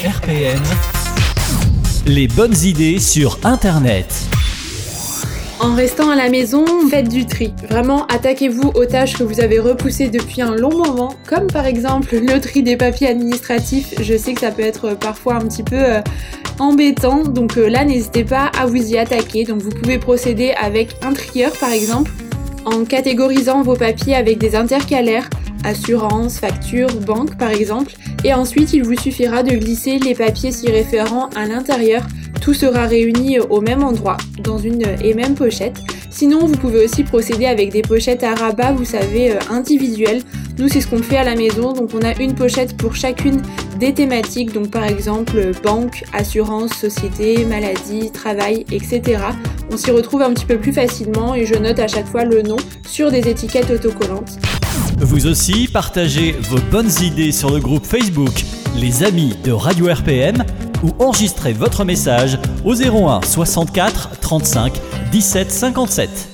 RPM, les bonnes idées sur Internet. En restant à la maison, faites du tri. Vraiment, attaquez-vous aux tâches que vous avez repoussées depuis un long moment, comme par exemple le tri des papiers administratifs. Je sais que ça peut être parfois un petit peu embêtant, donc là, n'hésitez pas à vous y attaquer. Donc vous pouvez procéder avec un trieur par exemple, en catégorisant vos papiers avec des intercalaires, assurance, facture, banque par exemple, et ensuite il vous suffira de glisser les papiers s'y référant à l'intérieur. Tout sera réuni au même endroit, dans une et même pochette. Sinon, vous pouvez aussi procéder avec des pochettes à rabat, vous savez, individuelles. Nous, c'est ce qu'on fait à la maison, donc on a une pochette pour chacune des thématiques, donc par exemple banque, assurance, société, maladie, travail, etc. On s'y retrouve un petit peu plus facilement et je note à chaque fois le nom sur des étiquettes autocollantes. Vous aussi, partagez vos bonnes idées sur le groupe Facebook Les Amis de Radio RPM ou enregistrez votre message au 01 64 35 17 57.